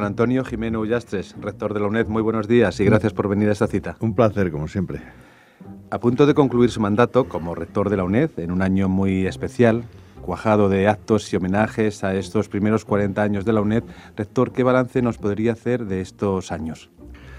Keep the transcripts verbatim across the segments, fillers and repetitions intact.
Antonio Gimeno Ullastres, rector de la UNED, muy buenos días y gracias por venir a esta cita. Un placer, como siempre. A punto de concluir su mandato como rector de la UNED, en un año muy especial, cuajado de actos y homenajes a estos primeros cuarenta años de la UNED, rector, ¿qué balance nos podría hacer de estos años?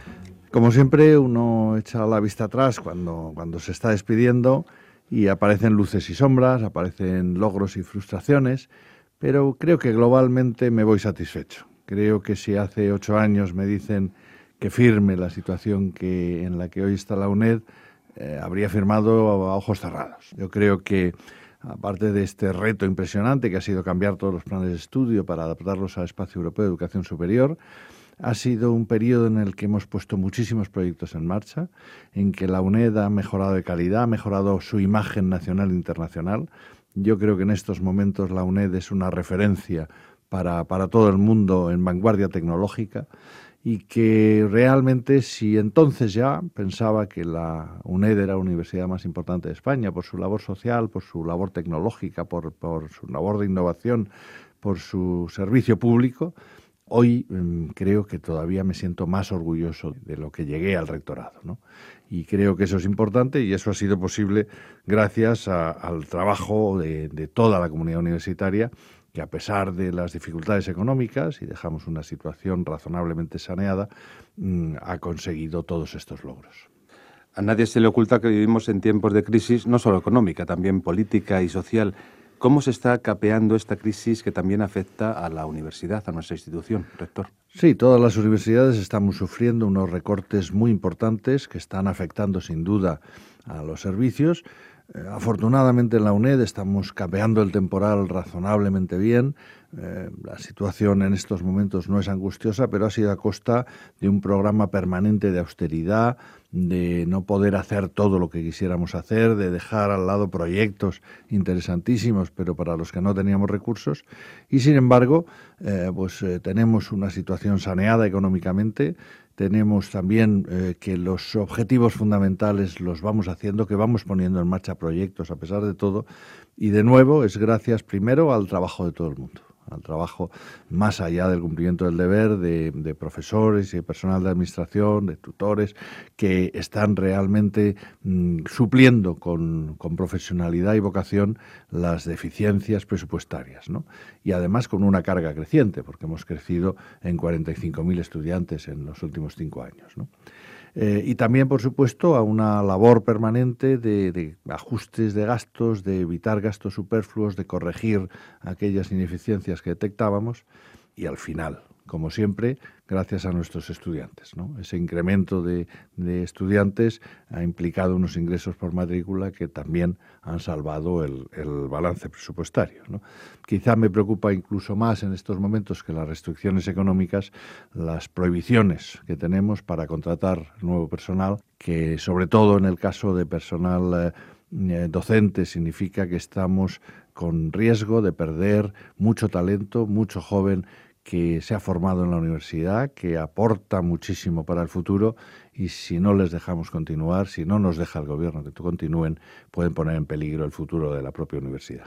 Como siempre, uno echa la vista atrás cuando, cuando se está despidiendo y aparecen luces y sombras, aparecen logros y frustraciones, pero creo que globalmente me voy satisfecho. Creo que si hace ocho años me dicen que firme la situación que, en la que hoy está la UNED, eh, habría firmado a ojos cerrados. Yo creo que, aparte de este reto impresionante que ha sido cambiar todos los planes de estudio para adaptarlos al espacio europeo de educación superior, ha sido un periodo en el que hemos puesto muchísimos proyectos en marcha, en que la UNED ha mejorado de calidad, ha mejorado su imagen nacional e internacional. Yo creo que en estos momentos la UNED es una referencia para, para todo el mundo en vanguardia tecnológica y que realmente, si entonces ya pensaba que la UNED era la universidad más importante de España por su labor social, por su labor tecnológica, por, por su labor de innovación, por su servicio público, hoy mmm, creo que todavía me siento más orgulloso de lo que llegué al rectorado, ¿no? Y creo que eso es importante y eso ha sido posible gracias a, al trabajo de, de toda la comunidad universitaria, que a pesar de las dificultades económicas, y dejamos una situación razonablemente saneada, mmm, ha conseguido todos estos logros. A nadie se le oculta que vivimos en tiempos de crisis, no solo económica, también política y social. ¿Cómo se está capeando esta crisis que también afecta a la universidad, a nuestra institución, rector? Sí, todas las universidades estamos sufriendo unos recortes muy importantes que están afectando sin duda a los servicios. Eh, afortunadamente en la UNED estamos capeando el temporal razonablemente bien. Eh, la situación en estos momentos no es angustiosa, pero ha sido a costa de un programa permanente de austeridad, de no poder hacer todo lo que quisiéramos hacer, de dejar al lado proyectos interesantísimos, pero para los que no teníamos recursos. Y sin embargo, eh, pues eh, tenemos una situación saneada económicamente. Tenemos también eh, que los objetivos fundamentales los vamos haciendo, que vamos poniendo en marcha proyectos a pesar de todo. Y de nuevo es gracias primero al trabajo de todo el mundo, al trabajo más allá del cumplimiento del deber de, de profesores y de personal de administración, de tutores, que están realmente mmm, supliendo con, con profesionalidad y vocación las deficiencias presupuestarias, ¿no? Y además con una carga creciente, porque hemos crecido en cuarenta y cinco mil estudiantes en los últimos cinco años, ¿no? Eh, y también, por supuesto, a una labor permanente de, de ajustes de gastos, de evitar gastos superfluos, de corregir aquellas ineficiencias que detectábamos y, al final, como siempre, gracias a nuestros estudiantes, ¿no? Ese incremento de, de estudiantes ha implicado unos ingresos por matrícula que también han salvado el, el balance presupuestario, ¿no? Quizá me preocupa incluso más en estos momentos que las restricciones económicas, las prohibiciones que tenemos para contratar nuevo personal, que sobre todo en el caso de personal eh, docente significa que estamos con riesgo de perder mucho talento, mucho joven que se ha formado en la universidad, que aporta muchísimo para el futuro y si no les dejamos continuar, si no nos deja el gobierno que continúen, pueden poner en peligro el futuro de la propia universidad.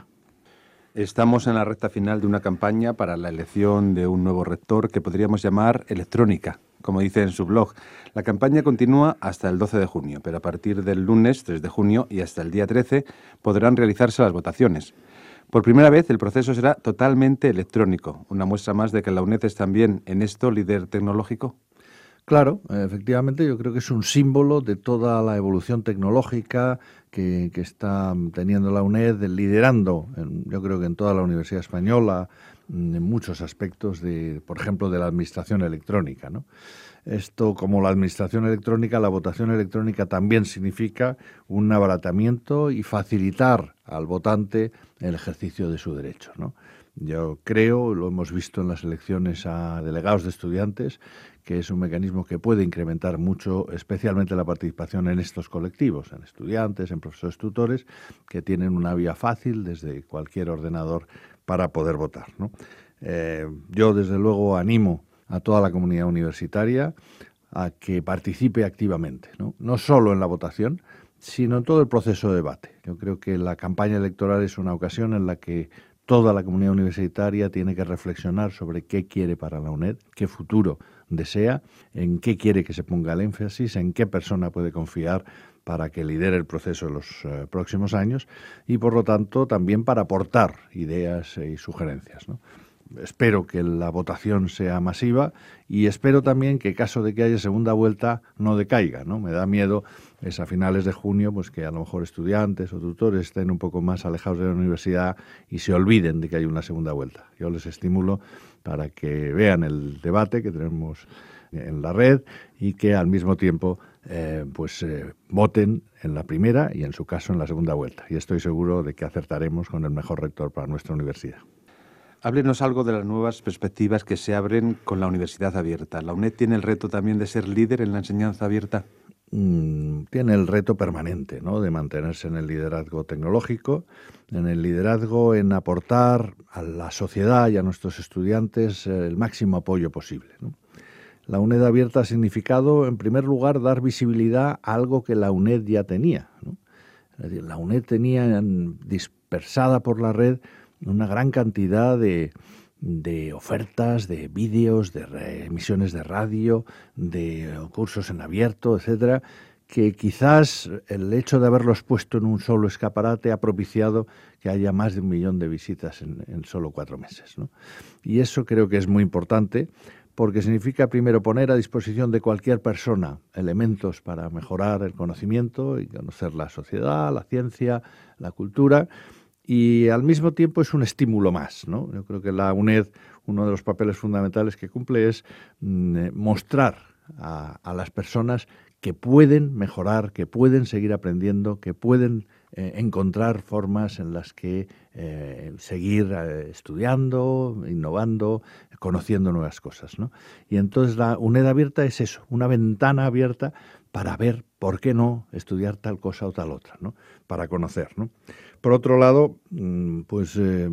Estamos en la recta final de una campaña para la elección de un nuevo rector que podríamos llamar electrónica, como dice en su blog. La campaña continúa hasta el doce de junio, pero a partir del lunes tres de junio y hasta el día trece podrán realizarse las votaciones. Por primera vez el proceso será totalmente electrónico, una muestra más de que la UNED es también en esto líder tecnológico. Claro, efectivamente yo creo que es un símbolo de toda la evolución tecnológica que, que está teniendo la UNED, liderando, en, yo creo que en toda la Universidad Española, en muchos aspectos, de, por ejemplo, de la administración electrónica, ¿no? Esto, como la administración electrónica, la votación electrónica también significa un abaratamiento y facilitar al votante el ejercicio de su derecho, ¿no? Yo creo, lo hemos visto en las elecciones a delegados de estudiantes, que es un mecanismo que puede incrementar mucho, especialmente la participación en estos colectivos, en estudiantes, en profesores tutores, que tienen una vía fácil desde cualquier ordenador para poder votar, ¿no? Eh, yo, desde luego, animo a toda la comunidad universitaria a que participe activamente, ¿no? No solo en la votación, sino en todo el proceso de debate. Yo creo que la campaña electoral es una ocasión en la que toda la comunidad universitaria tiene que reflexionar sobre qué quiere para la UNED, qué futuro desea, en qué quiere que se ponga el énfasis, en qué persona puede confiar para que lidere el proceso en los eh, próximos años y, por lo tanto, también para aportar ideas y sugerencias, ¿no? Espero que la votación sea masiva y espero también que, en caso de que haya segunda vuelta, no decaiga, ¿no? Me da miedo es a finales de junio pues que a lo mejor estudiantes o tutores estén un poco más alejados de la universidad y se olviden de que hay una segunda vuelta. Yo les estimulo para que vean el debate que tenemos en la red y que al mismo tiempo eh, pues eh, voten en la primera y, en su caso, en la segunda vuelta. Y estoy seguro de que acertaremos con el mejor rector para nuestra universidad. Háblenos algo de las nuevas perspectivas que se abren con la universidad abierta. ¿La UNED tiene el reto también de ser líder en la enseñanza abierta? Mm, tiene el reto permanente, ¿no?, de mantenerse en el liderazgo tecnológico, en el liderazgo en aportar a la sociedad y a nuestros estudiantes el máximo apoyo posible, ¿no? La UNED abierta ha significado, en primer lugar, dar visibilidad a algo que la UNED ya tenía, ¿no? Es decir, la UNED tenía dispersada por la red una gran cantidad de, de ofertas, de vídeos, de re, emisiones de radio, de cursos en abierto, etcétera, que quizás el hecho de haberlos puesto en un solo escaparate ha propiciado que haya más de un millón de visitas en, en solo cuatro meses, ¿no? Y eso creo que es muy importante, porque significa, primero, poner a disposición de cualquier persona elementos para mejorar el conocimiento y conocer la sociedad, la ciencia, la cultura. Y al mismo tiempo es un estímulo más, ¿no? Yo creo que la UNED, uno de los papeles fundamentales que cumple es mm, mostrar a, a las personas que pueden mejorar, que pueden seguir aprendiendo, que pueden eh, encontrar formas en las que eh, seguir eh, estudiando, innovando, conociendo nuevas cosas, ¿no? Y entonces la UNED abierta es eso, una ventana abierta para ver, ¿por qué no?, estudiar tal cosa o tal otra, ¿no?, para conocer, ¿no? Por otro lado, pues eh,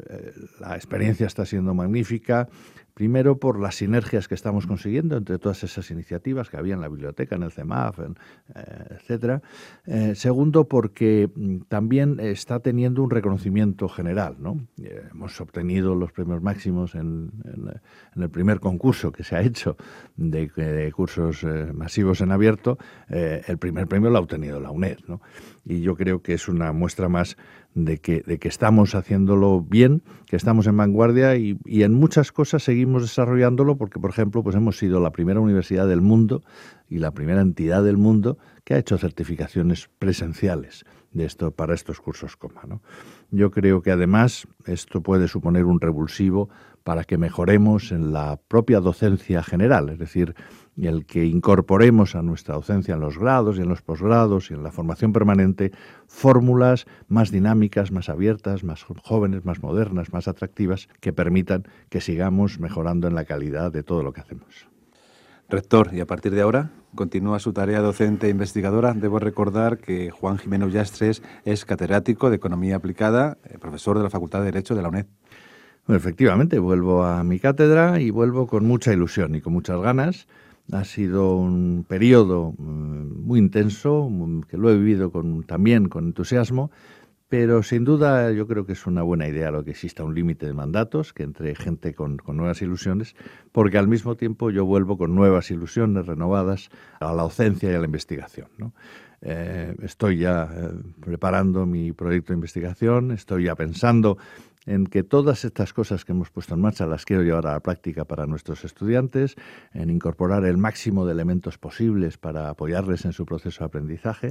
la experiencia está siendo magnífica, primero por las sinergias que estamos consiguiendo entre todas esas iniciativas que había en la biblioteca, en el CEMAF, en, eh, etcétera. Eh, segundo, porque también está teniendo un reconocimiento general, ¿no? Eh, hemos obtenido los premios máximos en, en, en el primer concurso que se ha hecho de, de cursos eh, masivos en abierto. Eh, el primer premio lo ha obtenido la UNED, ¿no? Y yo creo que es una muestra más de que, de que estamos haciéndolo bien, que estamos en vanguardia y, y en muchas cosas seguimos desarrollándolo porque, por ejemplo, pues hemos sido la primera universidad del mundo y la primera entidad del mundo que ha hecho certificaciones presenciales de esto para estos cursos COMA, ¿no? Yo creo que además esto puede suponer un revulsivo para que mejoremos en la propia docencia general, es decir, el que incorporemos a nuestra docencia en los grados y en los posgrados y en la formación permanente fórmulas más dinámicas, más abiertas, más jóvenes, más modernas, más atractivas, que permitan que sigamos mejorando en la calidad de todo lo que hacemos. Rector, y a partir de ahora, ¿continúa su tarea docente e investigadora? Debo recordar que Juan Jimeno Ullastres es catedrático de Economía Aplicada, profesor de la Facultad de Derecho de la UNED. Bueno, efectivamente, vuelvo a mi cátedra y vuelvo con mucha ilusión y con muchas ganas. Ha sido un periodo muy intenso, que lo he vivido con, también con entusiasmo, pero sin duda yo creo que es una buena idea lo que exista un límite de mandatos, que entre gente con, con nuevas ilusiones, porque al mismo tiempo yo vuelvo con nuevas ilusiones renovadas a la docencia y a la investigación, ¿no? Eh, estoy ya eh, preparando mi proyecto de investigación, estoy ya pensando en que todas estas cosas que hemos puesto en marcha las quiero llevar a la práctica para nuestros estudiantes, en incorporar el máximo de elementos posibles para apoyarles en su proceso de aprendizaje.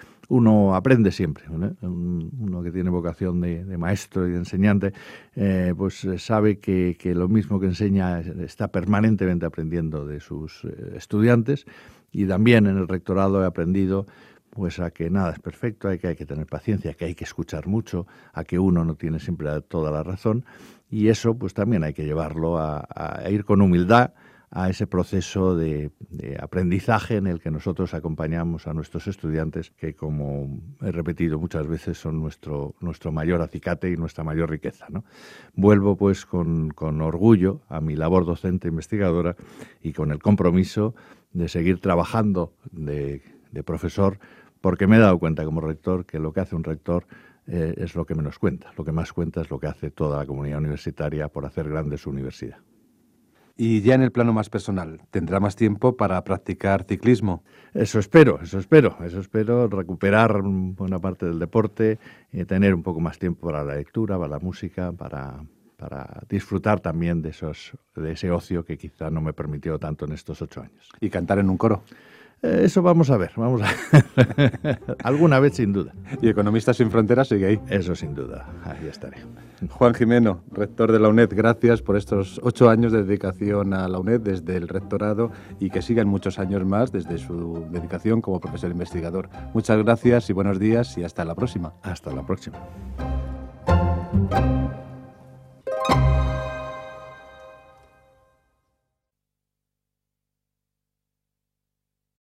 Uno aprende siempre, ¿no? Uno que tiene vocación de, de maestro y de enseñante, eh, pues sabe que, que lo mismo que enseña está permanentemente aprendiendo de sus eh, estudiantes, y también en el rectorado he aprendido pues a que nada es perfecto, hay que, hay que tener paciencia, que hay que escuchar mucho, a que uno no tiene siempre toda la razón, y eso pues también hay que llevarlo a, a ir con humildad a ese proceso de, de aprendizaje en el que nosotros acompañamos a nuestros estudiantes, que, como he repetido muchas veces, son nuestro, nuestro mayor acicate y nuestra mayor riqueza, ¿no? Vuelvo pues con, con orgullo a mi labor docente investigadora y con el compromiso de seguir trabajando de, de profesor, porque me he dado cuenta como rector que lo que hace un rector eh, es lo que menos cuenta. Lo que más cuenta es lo que hace toda la comunidad universitaria por hacer grande su universidad. Y ya en el plano más personal, ¿tendrá más tiempo para practicar ciclismo? Eso espero, eso espero, eso espero, recuperar buena parte del deporte y tener un poco más tiempo para la lectura, para la música, para, para disfrutar también de, esos, de ese ocio que quizá no me permitió tanto en estos ocho años. ¿Y cantar en un coro? Eh, eso vamos a ver, vamos a ver. Alguna vez sin duda. Y Economistas sin Fronteras sigue ahí. Eso sin duda, ahí estaré. Juan Gimeno, rector de la UNED, gracias por estos ocho años de dedicación a la UNED desde el rectorado y que sigan muchos años más desde su dedicación como profesor investigador. Muchas gracias y buenos días y hasta la próxima. Hasta la próxima.